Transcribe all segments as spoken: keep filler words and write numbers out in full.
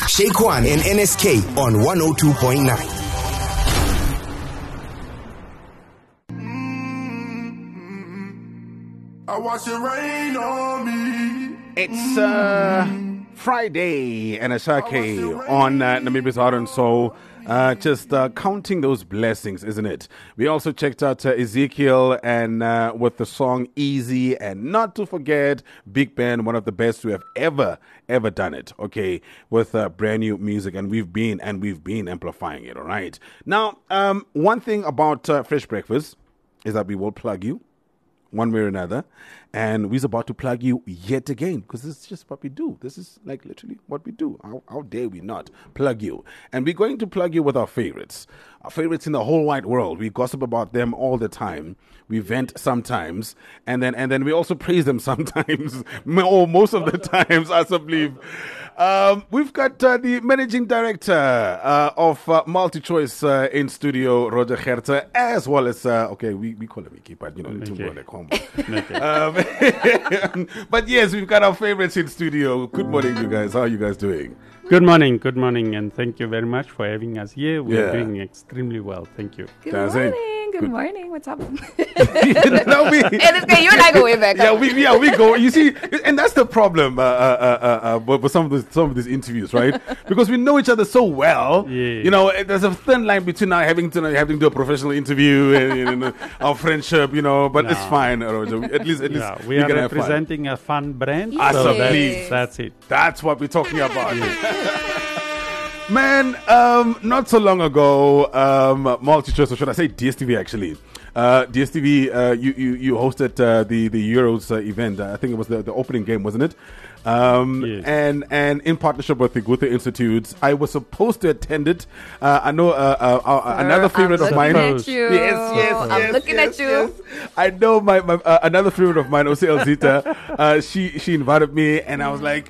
Shaquan and N S K on one oh two point nine. I watch it rain on me. It's uh, Friday and a sake on uh, Namibia's Heart and Soul. Uh, just uh, counting those blessings, isn't it? We also checked out uh, Ezekiel and uh, with the song Easy, and not to forget Big Ben, one of the best who have ever, ever done it, okay, with uh, brand new music. And we've been, and we've been amplifying it, all right? Now, um, one thing about uh, Fresh Breakfast is that we will plug you one way or another, and we're about to plug you yet again, because this is just what we do. This is like literally what we do. How, how dare we not plug you? And we're going to plug you with our favorites, our favorites in the whole wide world. We gossip about them all the time. We vent sometimes, and then and then we also praise them sometimes, or most of the times, I believe. Um, we've got uh, the managing director uh, of uh, MultiChoice uh, in studio, Roger Gertze, as well as, uh, okay, we, we call him Mickey, but you know, okay. um, but yes, we've got our favorites in studio. Good morning, you guys. How are you guys doing? Good morning, good morning, and thank you very much for having us here. We're Yeah. doing extremely well. Thank you. Good That's it. morning. Good, Good- morning. What's up? no, we, Hey, this guy, you and I go way back. yeah, we, yeah, we go. You see, and that's the problem uh, uh, uh, uh, with with some of these some of these interviews, right? Because we know each other so well. Yeah. You know, there's a thin line between now having to having to do a professional interview and, you know, our friendship. You know, but it's No. fine, Roger. We- At least, at least Yeah, we we are can have fun. representing a fun brand, Yes. so that's, Please. that's it. That's what we're talking about. Man, um, not so long ago, um, MultiChoice, or should I say D S T V actually, uh, D S T V, uh, you, you, you hosted uh, the, the Euros uh, event. I think it was the, the opening game, wasn't it? Um, Yes. and, and in partnership with the Goethe Institute, I was supposed to attend it. Uh, I know uh, uh, uh, another favorite I'm of mine. looking at you. Yes, yes, I'm yes, looking yes, at you. yes. I know my, my uh, another favorite of mine, Ose Elzita. Uh, she she invited me, and I was like,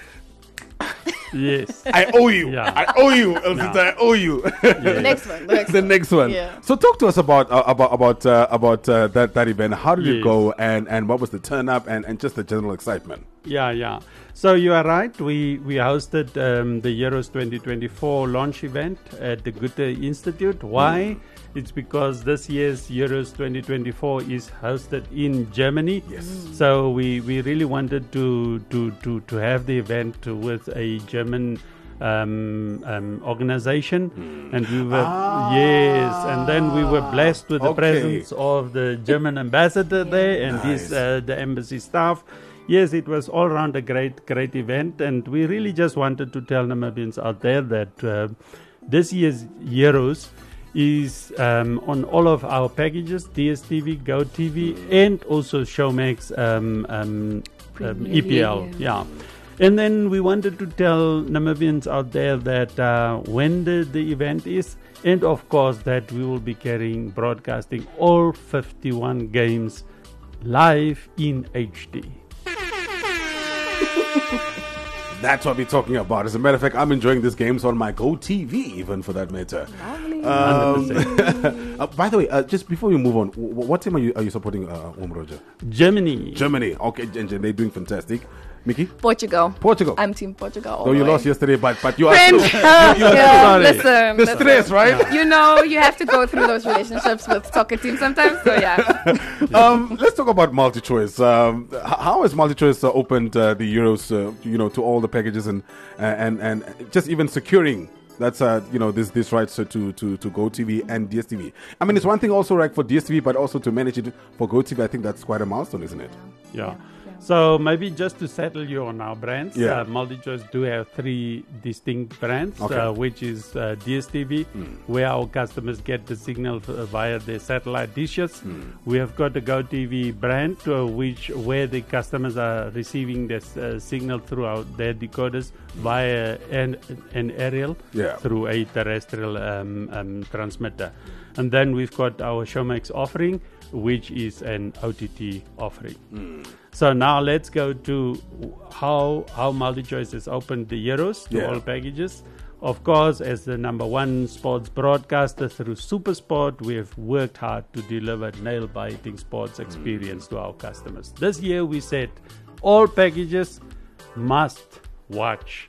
Yes. I owe you. Yeah. I owe you, Elzita. I owe you. The next one. The next the one. next one. Yeah. So talk to us about uh, about about uh, about uh, that that event. How did it Yes. go, and and what was the turn up, and, and just the general excitement? Yeah, yeah. So you are right. We we hosted um, the Euros twenty twenty-four launch event at the Goethe Institute. Why? It's because this year's Euros twenty twenty-four is hosted in Germany. Yes. So we, we really wanted to, to, to, to have the event with a German um, um, organization, and we were Ah. yes, and then we were blessed with the Okay. presence of the German ambassador there and his Nice. uh, the embassy staff. Yes, it was all around a great great event, and we really just wanted to tell Namibians out there that uh, this year's Euros is um, on all of our packages, D S T V, GoTV, and also Showmax um, um, um, E P L. Yeah. And then we wanted to tell Namibians out there that uh, when the, the event is, and of course that we will be carrying, broadcasting all fifty-one games live in H D. That's what we're talking about. As a matter of fact, I'm enjoying these games on my GoTV, even for that matter. Lovely. Um, uh, by the way, uh, just before we move on, w- w- what team are you are you supporting, uh, Om Roger? Germany. Germany. Okay, and they're doing fantastic. Mickey? Portugal. Portugal. I'm Team Portugal. all No, the you way. lost yesterday, but but you are Friend. still, you, you are Yeah, sorry. listen, The listen. stress, right? You know, you have to go through those relationships with soccer teams sometimes. So yeah. um, let's talk about MultiChoice. Um, h- how has MultiChoice uh, opened uh, the Euros, uh, you know, to all the packages and uh, and and just even securing that's uh, you know this this rights uh, to to to GoTV and D S T V. I mean, it's one thing also right for D S T V, but also to manage it for GoTV. I think that's quite a milestone, isn't it? Yeah. So maybe just to settle you on our brands, Yeah. uh, MultiChoice do have three distinct brands, Okay. uh, which is uh, D S T V, where our customers get the signal f- via their satellite dishes. We have got the GoTV brand, uh, which where the customers are receiving this uh, signal throughout their decoders via an, an aerial Yeah. through a terrestrial um, um, transmitter. And then we've got our Showmax offering, which is an O T T offering. So now let's go to how how MultiChoice has opened the Euros to Yeah. all packages. Of course, as the number one sports broadcaster through SuperSport, we have worked hard to deliver nail-biting sports experience to our customers. This year we said all packages must watch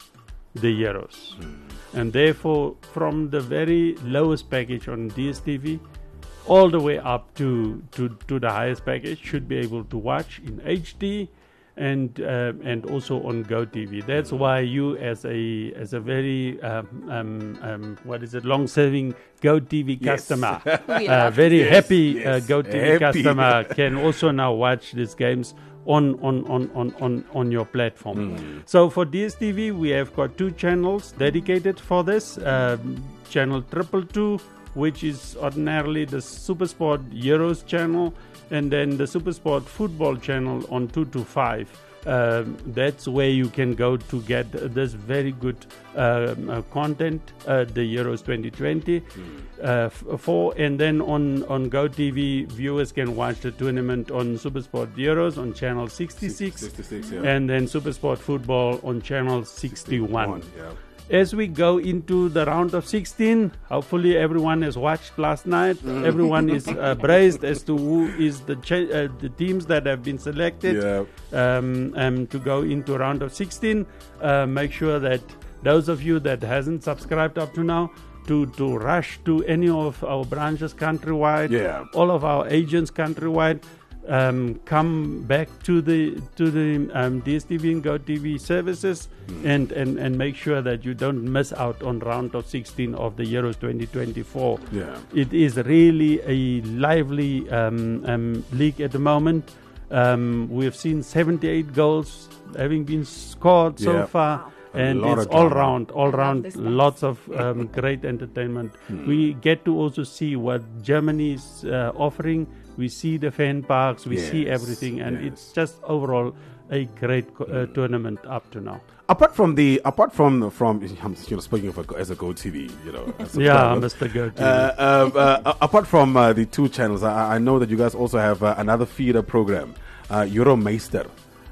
the Euros. And therefore, from the very lowest package on D S T V, all the way up to, to, to the highest package, should be able to watch in H D and uh, and also on GoTV. That's why you, as a as a very um, um, um, what is it, long-serving GoTV Yes. customer, We uh, love very Yes, happy yes, uh, GoTV happy. customer can also now watch these games on on, on, on, on on your platform. So for D S T V, we have got two channels dedicated for this. Um, channel triple two, which is ordinarily the Supersport Euros channel, and then the Supersport Football channel on two two five. Um, that's where you can go to get uh, this very good um, uh, content, uh, the Euros twenty twenty. Uh, f- for and then on on GoTV, viewers can watch the tournament on Supersport Euros on channel sixty-six, sixty-six, yeah. and then Supersport Football on channel sixty-one. One, yeah. As we go into the round of sixteen, hopefully everyone has watched last night. Mm. Everyone is uh, braced as to who is the cha- uh, the teams that have been selected Yeah. um, um, to go into round of sixteen. Uh, make sure that those of you that hasn't subscribed up to now, to, to rush to any of our branches countrywide, Yeah. all of our agents countrywide. Um, come back to the to the um, D S T V and GoTV services and, and, and make sure that you don't miss out on round of sixteen of the Euros twenty twenty-four. Yeah. It is really a lively um, um, league at the moment. Um, we've seen seventy-eight goals having been scored so Yeah. far. A And lot it's of all drama. round, all love round, this lots of um, great entertainment. We get to also see what Germany is uh, offering. We see the fan parks, we see Yes, everything, and yes. it's just overall a great co- uh, tournament up to now. Apart from the, apart from from, I'm you know speaking of a, as a GoTV, you know. as a Yeah, subscriber. Mister Go. Uh, uh, uh, apart from uh, the two channels, I, I know that you guys also have uh, another feeder program, uh, Euromeister.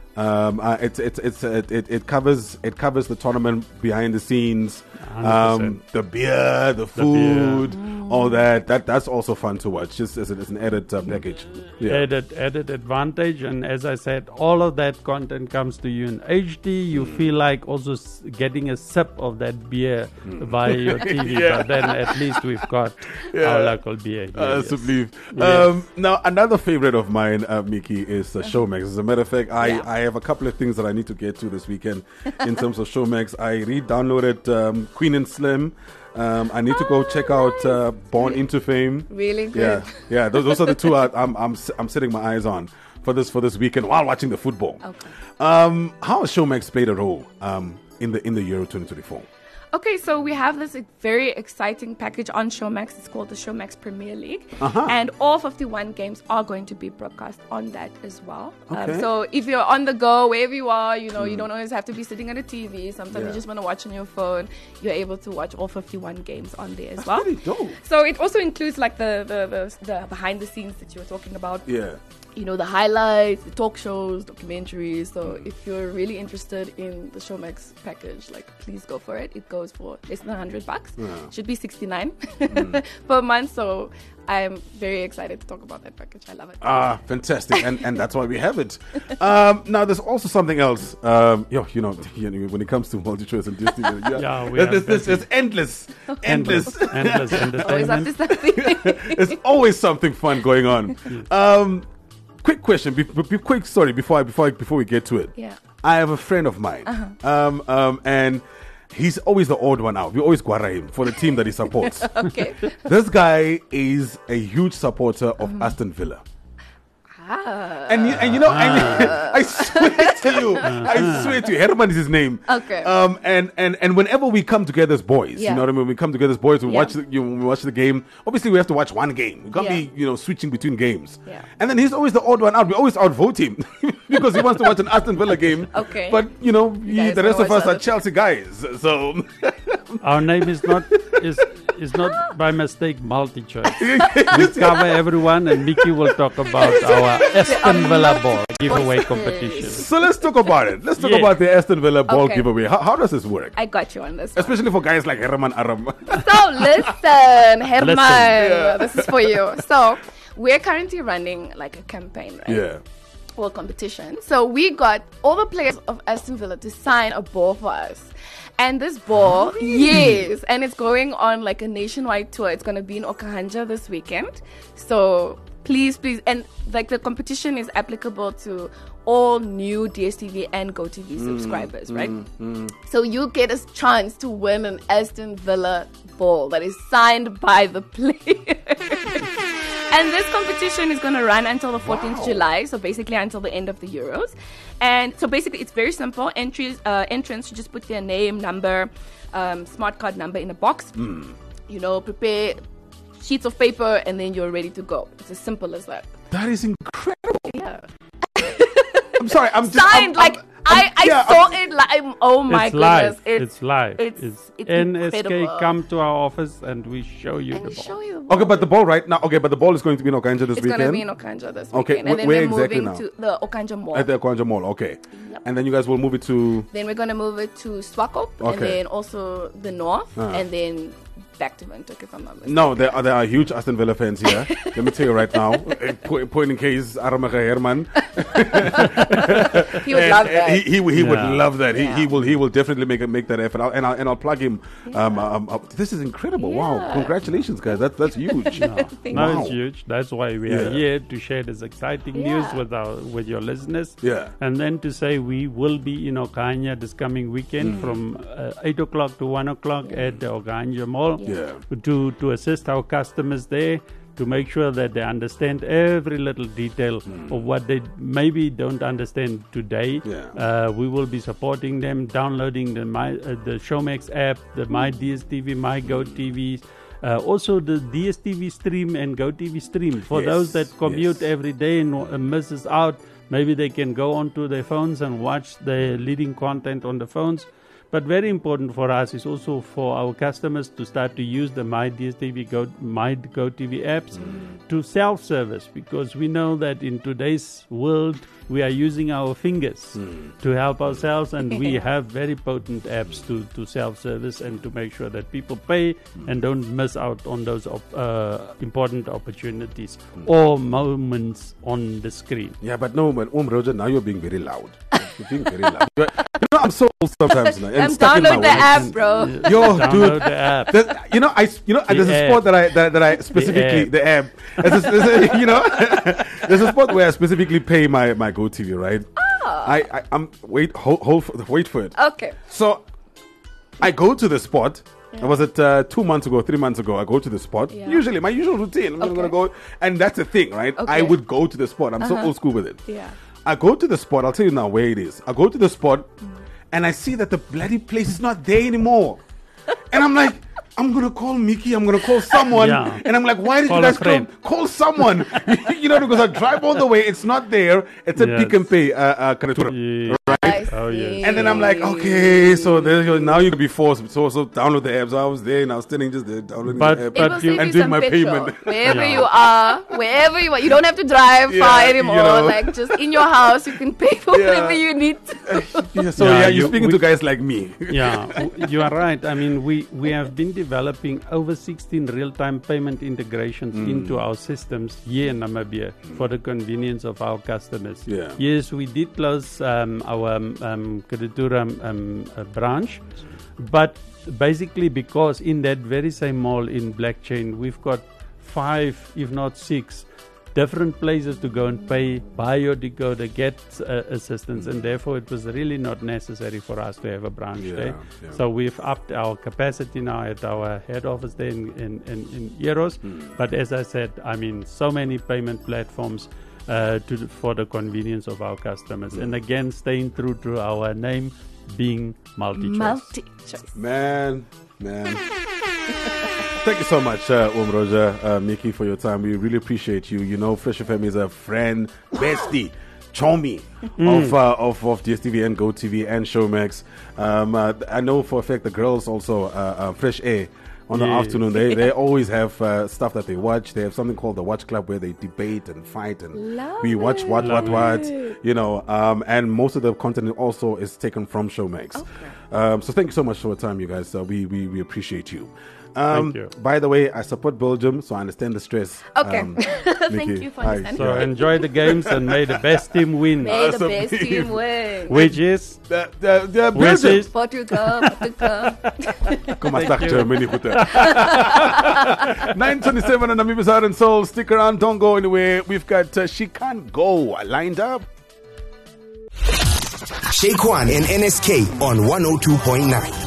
Um, uh, it's it's it's uh, it, it covers it covers the tournament behind the scenes, one hundred percent. um, the beer, the food, all that. That that's also fun to watch. Just as, a, as an added uh, package. Yeah. Added, added advantage, and as I said, all of that content comes to you in H D. You Mm. feel like also s- getting a sip of that beer via your T V, Mm. Yeah. but then at least we've got our local beer here. Uh, yes. so believe. Yes. Um, now, another favorite of mine, uh, Mickey, is uh, Showmax. As a matter of fact, I, Yeah. I have a couple of things that I need to get to this weekend in terms of Showmax. I re-downloaded um, Queen and Slim. Um, I need to go check out uh, Born into Fame. Really good. Yeah, yeah. Those, those are the two I, I'm I'm s- I'm setting my eyes on for this for this weekend while watching the football. Okay. Um, how has Showmax played a role um, in the in the Euro twenty twenty-four? Okay, so we have this very exciting package on Showmax. It's called the Showmax Premier League. Uh-huh. And all fifty-one games are going to be broadcast on that as well. Okay. Um, so if you're on the go, wherever you are, you know, you don't always have to be sitting at a T V. Sometimes Yeah. you just want to watch on your phone. You're able to watch all fifty-one games on there as well. Pretty dope. So it also includes like the, the, the, the behind the scenes that you were talking about. Yeah. You know, the highlights, the talk shows, documentaries. So if you're really interested in the Showmax package, like please go for it. It goes for less than one hundred bucks. Should be sixty-nine per month. So I'm very excited to talk about that package. I love it. Ah, fantastic, and and that's why we have it. Um, now, there's also something else. Um, yo, you know, you know, when it comes to multi-choice and Disney, yeah, Yeah, we there's, have there's, there's endless, endless. endless, endless Always up entertainment. to something. There's always something fun going on. Um, quick question, be, be, be quick story before I, before I, before we get to it. Yeah. I have a friend of mine, um, um, and he's always the odd one out. We always guara him for the team that he supports. Okay. This guy is a huge supporter of Aston Villa. Ah. And you, and you know, and you, I swear to you, I swear to you, Herman is his name. Okay. Um, and and and whenever we come together as boys, Yeah. you know what I mean. We come together as boys. We Yeah. watch the, you know, we watch the game. Obviously, we have to watch one game. We can't Yeah. be you know switching between games. Yeah. And then he's always the odd one out. We always outvote him because he wants to watch an Aston Villa game. Okay. But you know, he, guys the rest wanna of us watch are other- Chelsea guys. So Our name is not is is not by mistake multi-choice. We cover everyone, and Mickey will talk about our Aston Villa ball giveaway competition. so let's talk about it. Let's talk Yeah. about the Aston Villa ball Okay. giveaway. How, how does this work? I got you on this one. Especially for guys like Herman Aram. So listen, Herman, Yeah. this is for you. So we're currently running like a campaign, right? yeah. Or competition. So we got all the players of Aston Villa to sign a ball for us. And this ball, yes, and it's going on like a nationwide tour. It's going to be in Okahanja this weekend. So please, please, and like the competition is applicable to all new D S T V and GoTV mm, subscribers, right? Mm, mm. So you get a chance to win an Aston Villa ball that is signed by the player. And this competition is going to run until the fourteenth of wow. July, so basically until the end of the Euros. And so basically it's very simple. Entries, uh, entrants, you just put their name, number, um, smart card number in a box. Mm. You know, prepare sheets of paper, and then you're ready to go. It's as simple as that. That is incredible. Yeah. I'm sorry. I'm just signed I'm, like I'm, I, I yeah, saw I'm, it like oh my it's goodness. Live. It's, it's live. It's, it's, it's N S K. incredible. Come to our office and we show you and the we ball. show you the ball. Okay, but the ball right now. Okay, but the ball is going to be in Okanja this it's weekend. It's going to be in Okanja this okay, weekend. And then where we're exactly moving now? to the Okanja Mall. At the Okanja Mall. Okay. Yep. And then you guys will move it to. Then we're going to move it to Swakop, okay. and then also the north, uh-huh. and then back to Windhoek if I'm not mistaken. No, there are, there are huge Aston Villa fans here. Let me tell you right now. Point po- in case Aramaka Herman. He would and, love that. He, he, he yeah. would love that. He, Yeah. he will he will definitely make make that effort. I'll, and I'll and I'll plug him. Yeah. Um, um, um, this is incredible. Yeah. Wow! Congratulations, guys. That's that's huge. No, no wow. it's huge. That's why we Yeah. are here to share this exciting Yeah. news with our with your listeners. Yeah. And then to say we will be in Okanya this coming weekend Mm. from uh, eight o'clock to one o'clock yeah. at the Okanya Mall Yeah. to to assist our customers there, to make sure that they understand every little detail mm. of what they maybe don't understand today. Yeah. Uh, we will be supporting them, downloading the my uh, the Showmax app, the My D S T V, My Go T V, uh, also the D S T V stream and Go T V stream. For yes. those that commute yes. every day and uh, misses out, maybe they can go onto their phones and watch the leading content on the phones. But very important for us is also for our customers to start to use the My D S T V, Go, My Go T V apps mm. to self-service, because we know that in today's world we are using our fingers mm. to help ourselves, and we have very potent apps to, to self-service and to make sure that people pay mm. and don't miss out on those op- uh, important opportunities mm. or moments on the screen. Yeah, but no, but um, Roger, now you're being very loud. You're being very loud. You're, you know, I'm so old sometimes now. I'm download the app, bro. Yo, download dude, the app. that- you know, I, you know, The there's a app. sport that I that, that I specifically the app. There's a, there's a, you know, there's a sport where I specifically pay my my Go T V, right? Oh. I, I I'm wait hold, hold for, wait for it. Okay. So I go to the spot. Yeah. Was it uh, two months ago, three months ago? I go to the spot. Yeah. Usually, my usual routine. I'm Okay. gonna go, and that's the thing, right? Okay. I would go to the spot. I'm so Uh-huh. old school with it. Yeah. I go to the spot. I'll tell you now where it is. I go to the spot, Mm. and I see that the bloody place is not there anymore. And I'm like, I'm gonna call Mickey. I'm gonna call someone. Yeah. And I'm like, why did Call you a guys call? friend. Call someone. You know, because I drive all the way. It's not there. It's a Yes. Pick and Pay. Uh, uh, Kanatura. Yeah. I Oh, yes. see. And then I'm like, okay, so there you go. Now you can be forced. So so download the app. So I was there and I was standing just there downloading But- the app It will But save you- and you doing some my petrol. payment. Wherever Yeah. you are, wherever you are. You don't have to drive Yeah, far you anymore. know. Like, just in your house, you can pay for Yeah. whatever you need to. Yeah, so Yeah, yeah, you- you're speaking we- to guys like me. Yeah, w- you are right. I mean, we, we have been developing over sixteen real-time payment integrations Mm. into our systems here in Namibia for the convenience of our customers. Yeah. Yes, we did close um, our um, um, Kadatura um, uh, branch, but basically because in that very same mall in Blackchain, we've got five, if not six, different places to go and pay, buy your decoder, get uh, assistance, and therefore it was really not necessary for us to have a branch Yeah, there. yeah. So we've upped our capacity now at our head office there in, in, in, in Eros. But as I said, I mean, so many payment platforms uh, to the- for the convenience of our customers. And again, staying true to our name being multi-choice. Multi-choice. Man, man. Thank you so much, uh, Um Roger, uh, Mickey, for your time. We really appreciate you. You know, Fresh F M is a friend, bestie, chomi of, uh, of of D S T V and Go T V and Showmax. Um, uh, I know for a fact the girls also, uh, uh, Fresh Air, on the Yes. afternoon. They they always have uh, stuff that they watch. They have something called the Watch Club where they debate and fight and Love we watch what what it. what you know. Um, and most of the content also is taken from Showmax. Okay. Um, so thank you so much for your time, you guys. Uh, we we we appreciate you. Um, Thank you. By the way, I support Belgium, so I understand the stress. Okay. Um, Thank Nikki, you for hi. understanding. So enjoy the games and may the best team win, May the Awesome. best team win. which is The, the, the which Belgium. is Portugal, Portugal. Kom maar, start Germany. nine twenty-seven on Namibi's Heart and Soul. Stick around, don't go anywhere. We've got uh, She Can't Go lined up. Shake One and N S K on one oh two point nine.